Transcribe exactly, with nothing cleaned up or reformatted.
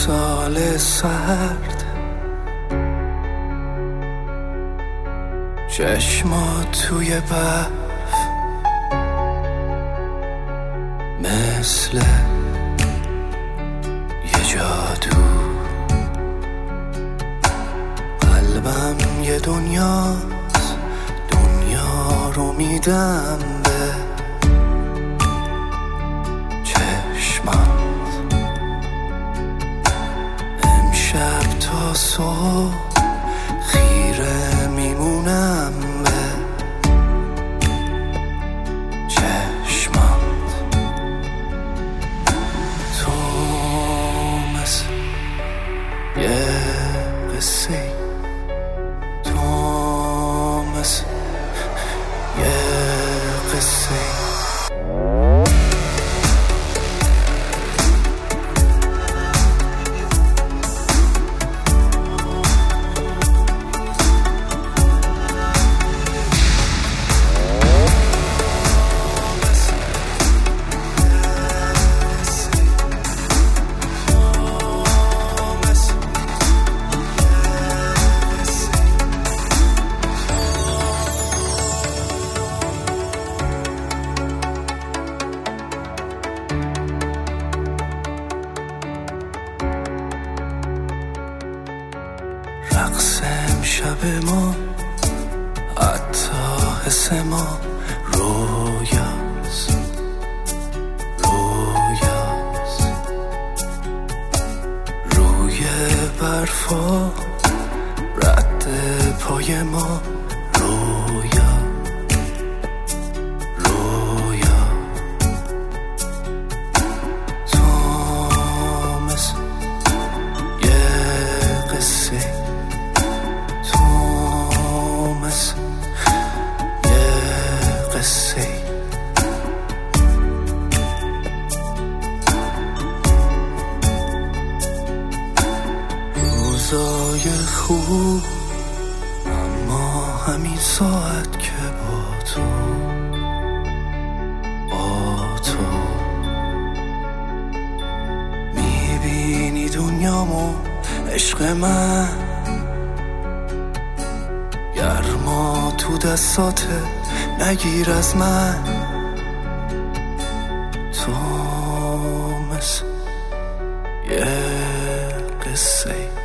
سال سرد، چشمات توی برف مثل یه جادو، قلبم یه دنیاست، دنیا رو میدم به چشمات. امشب تا صبح خیره میمونم به چشمات. تو مثل یه قصه، تو مثل یه قصه. رقص امشب ما، حتی حس ما رویاست، رویاست. روی برفا رد پای ما رویا، رویا. تو مثل یه قصه، روزای خوب اما همین ساعت که با تو، با تو میبینی دنیامو عشق من، گرما تو دستاته نگیر از من. تو مثل یه قصه.